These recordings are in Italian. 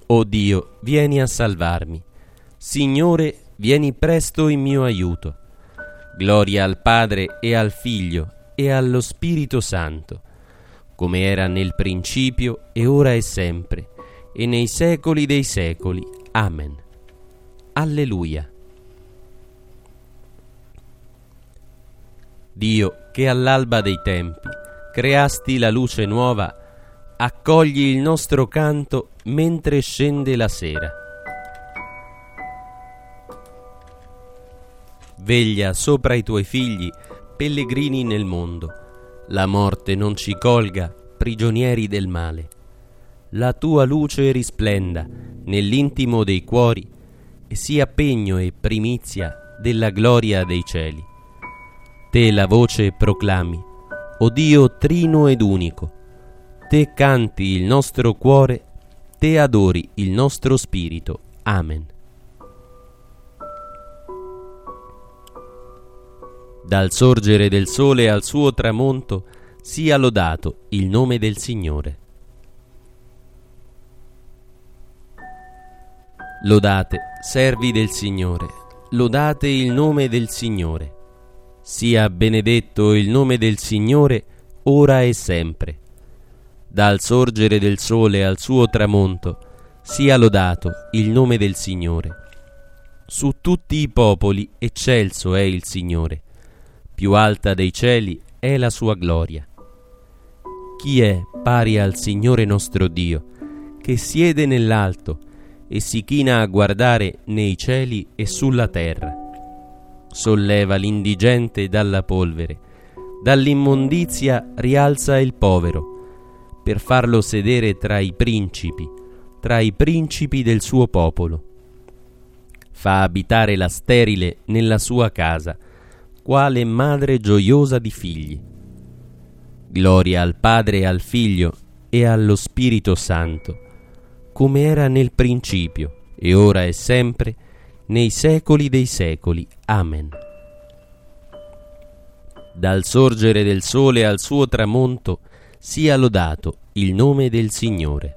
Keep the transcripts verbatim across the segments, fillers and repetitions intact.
O Dio, vieni a salvarmi. Signore, vieni presto in mio aiuto. Gloria al Padre e al Figlio e allo Spirito Santo, come era nel principio e ora e sempre, e nei secoli dei secoli. Amen. Alleluia. Dio, che all'alba dei tempi creasti la luce nuova, accogli il nostro canto mentre scende la sera. Veglia sopra i tuoi figli, pellegrini nel mondo. La morte non ci colga, prigionieri del male. La tua luce risplenda nell'intimo dei cuori e sia pegno e primizia della gloria dei cieli. Te la voce proclami, o Dio trino ed unico. Te canti il nostro cuore, te adori il nostro spirito. Amen. Dal sorgere del sole al suo tramonto sia lodato il nome del Signore. Lodate, servi del Signore, lodate il nome del Signore. Sia benedetto il nome del Signore, ora e sempre. Dal sorgere del sole al suo tramonto sia lodato il nome del Signore. Su tutti i popoli eccelso è il Signore. Più alta dei cieli è la sua gloria. Chi è pari al Signore nostro Dio, che siede nell'alto e si china a guardare nei cieli e sulla terra? Solleva l'indigente dalla polvere, dall'immondizia rialza il povero, per farlo sedere tra i principi, tra i principi del suo popolo. Fa abitare la sterile nella sua casa, quale madre gioiosa di figli. Gloria al Padre e al Figlio e allo Spirito Santo, come era nel principio, e ora e sempre, nei secoli dei secoli. Amen. Dal sorgere del sole al suo tramonto sia lodato il nome del Signore.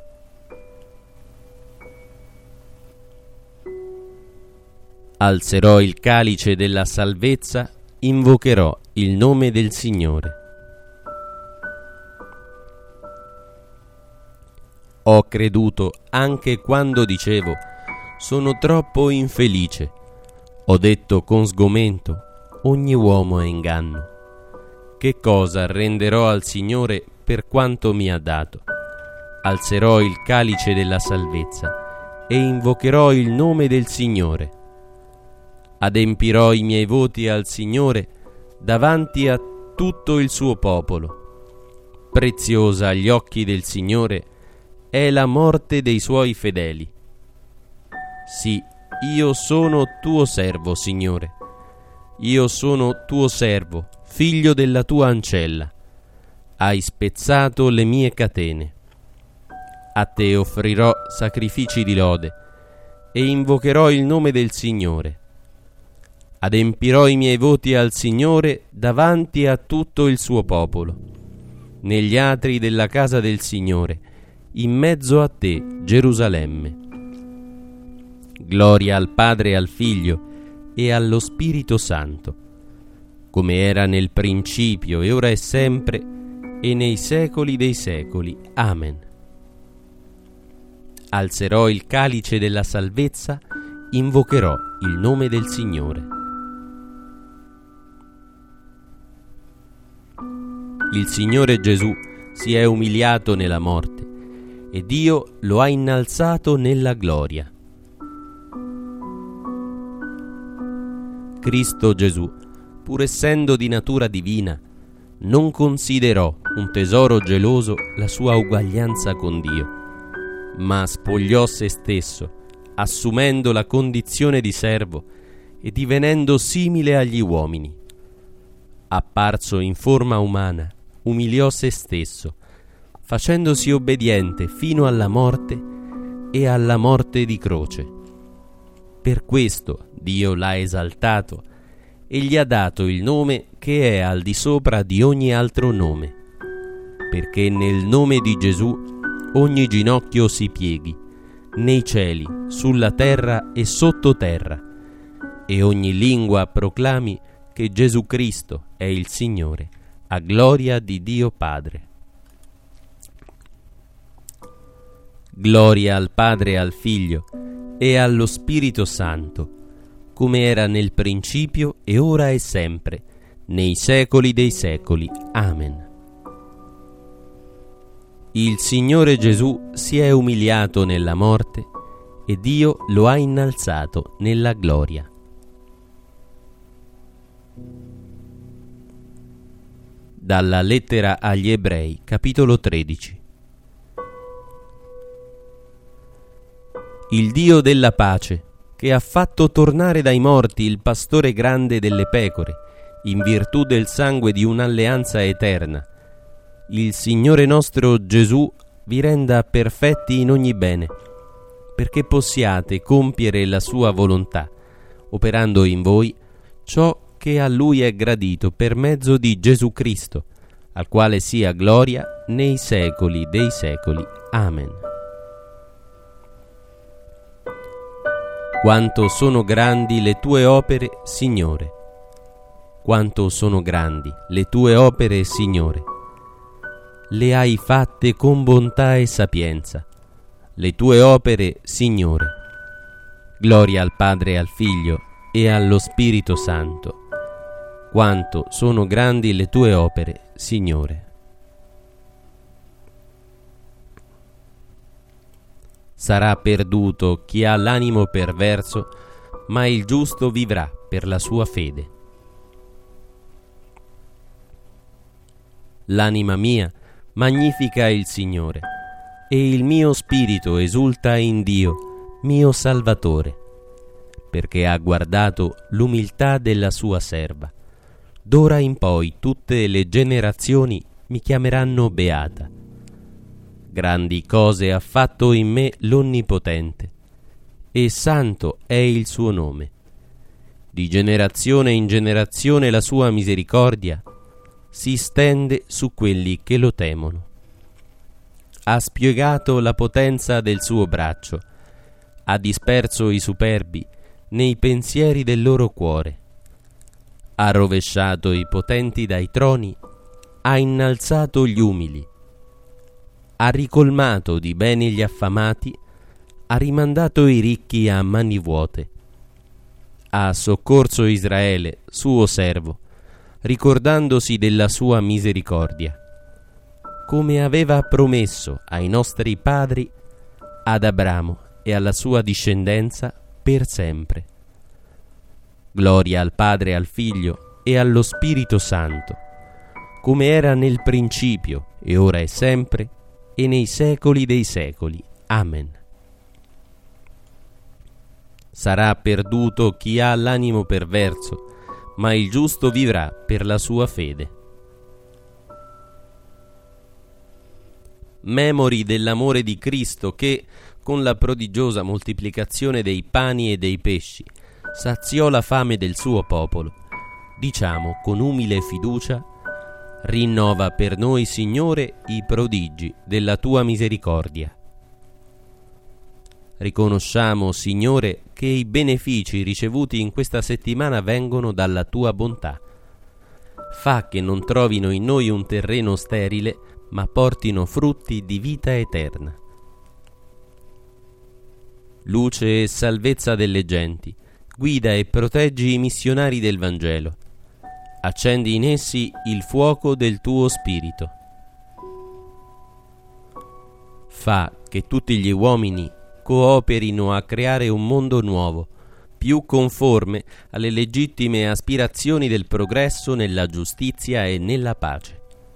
Alzerò il calice della salvezza, invocherò il nome del Signore. Ho creduto anche quando dicevo: sono troppo infelice. Ho detto con sgomento: ogni uomo è inganno. Che cosa renderò al Signore per quanto mi ha dato? Alzerò il calice della salvezza e invocherò il nome del Signore. Adempirò i miei voti al Signore davanti a tutto il suo popolo. Preziosa agli occhi del Signore è la morte dei suoi fedeli. Sì, io sono tuo servo, Signore. Io sono tuo servo, figlio della tua ancella. Hai spezzato le mie catene. A te offrirò sacrifici di lode e invocherò il nome del Signore. Adempirò i miei voti al Signore davanti a tutto il suo popolo. Negli atri della casa del Signore, in mezzo a te, Gerusalemme. Gloria al Padre e al Figlio e allo Spirito Santo, come era nel principio e ora e sempre e nei secoli dei secoli. Amen. Alzerò il calice della salvezza, invocherò il nome del Signore. Il Signore Gesù si è umiliato nella morte e Dio lo ha innalzato nella gloria. Cristo Gesù, pur essendo di natura divina, non considerò un tesoro geloso la sua uguaglianza con Dio, ma spogliò se stesso, assumendo la condizione di servo e divenendo simile agli uomini. Apparso in forma umana, umiliò se stesso, facendosi obbediente fino alla morte e alla morte di croce. Per questo Dio l'ha esaltato e gli ha dato il nome che è al di sopra di ogni altro nome, perché nel nome di Gesù ogni ginocchio si pieghi, nei cieli, sulla terra e sottoterra, e ogni lingua proclami che Gesù Cristo è il Signore, a gloria di Dio Padre. Gloria al Padre e al Figlio e allo Spirito Santo, come era nel principio e ora e sempre, nei secoli dei secoli. Amen. Il Signore Gesù si è umiliato nella morte e Dio lo ha innalzato nella gloria. Dalla lettera agli Ebrei, capitolo tredici. Il Dio della pace, che ha fatto tornare dai morti il pastore grande delle pecore, in virtù del sangue di un'alleanza eterna, il Signore nostro Gesù vi renda perfetti in ogni bene, perché possiate compiere la sua volontà, operando in voi ciò che a Lui è gradito per mezzo di Gesù Cristo, al quale sia gloria nei secoli dei secoli. Amen. Quanto sono grandi le tue opere, Signore! Quanto sono grandi le tue opere, Signore! Le hai fatte con bontà e sapienza, le tue opere, Signore. Gloria al Padre e al Figlio e allo Spirito Santo. Quanto sono grandi le tue opere, Signore. Sarà perduto chi ha l'animo perverso, ma il giusto vivrà per la sua fede. L'anima mia magnifica il Signore, e il mio spirito esulta in Dio, mio Salvatore, perché ha guardato l'umiltà della sua serva. D'ora in poi tutte le generazioni mi chiameranno beata. Grandi cose ha fatto in me l'Onnipotente, e santo è il suo nome. Di generazione in generazione la sua misericordia si stende su quelli che lo temono. Ha spiegato la potenza del suo braccio, ha disperso i superbi nei pensieri del loro cuore, ha rovesciato i potenti dai troni, ha innalzato gli umili, ha ricolmato di beni gli affamati, ha rimandato i ricchi a mani vuote, ha soccorso Israele, suo servo, ricordandosi della sua misericordia, come aveva promesso ai nostri padri, ad Abramo e alla sua discendenza per sempre. Gloria al Padre e al Figlio e allo Spirito Santo, come era nel principio e ora e sempre, e nei secoli dei secoli. Amen. Sarà perduto chi ha l'animo perverso, ma il giusto vivrà per la sua fede. Memori dell'amore di Cristo che, con la prodigiosa moltiplicazione dei pani e dei pesci, saziò la fame del suo popolo, diciamo con umile fiducia: rinnova per noi, Signore, i prodigi della tua misericordia. Riconosciamo, Signore, che i benefici ricevuti in questa settimana vengono dalla tua bontà. Fa che non trovino in noi un terreno sterile, ma portino frutti di vita eterna. Luce e salvezza delle genti, guida e proteggi i missionari del Vangelo. Accendi in essi il fuoco del tuo spirito. Fa che tutti gli uomini cooperino a creare un mondo nuovo, più conforme alle legittime aspirazioni del progresso nella giustizia e nella pace.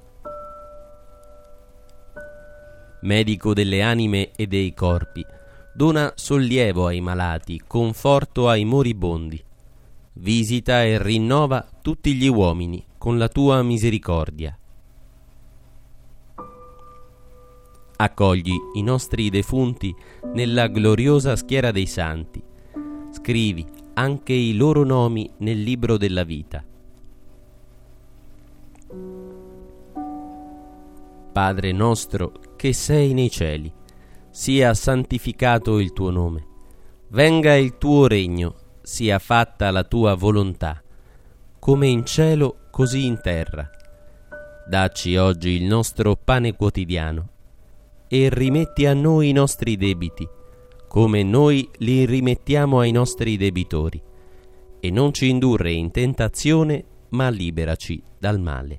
Medico delle anime e dei corpi, dona sollievo ai malati, conforto ai moribondi. Visita e rinnova tutti gli uomini con la tua misericordia. Accogli i nostri defunti nella gloriosa schiera dei santi. Scrivi anche i loro nomi nel libro della vita. Padre nostro che sei nei cieli, sia santificato il tuo nome. Venga il tuo regno, sia fatta la tua volontà, come in cielo così in terra. Dacci oggi il nostro pane quotidiano e rimetti a noi i nostri debiti, come noi li rimettiamo ai nostri debitori, e non ci indurre in tentazione, ma liberaci dal male.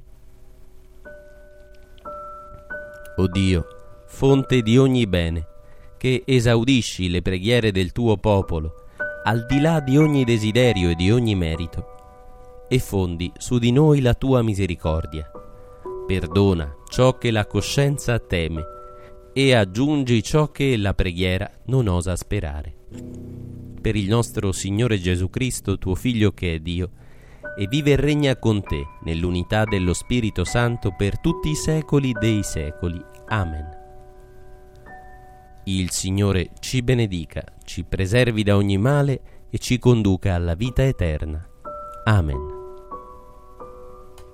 O Dio, fonte di ogni bene, che esaudisci le preghiere del tuo popolo, al di là di ogni desiderio e di ogni merito, e fondi su di noi la tua misericordia. Perdona ciò che la coscienza teme e aggiungi ciò che la preghiera non osa sperare. Per il nostro Signore Gesù Cristo, tuo Figlio che è Dio, e vive e regna con te nell'unità dello Spirito Santo per tutti i secoli dei secoli. Amen. Il Signore ci benedica, ci preservi da ogni male e ci conduca alla vita eterna. Amen.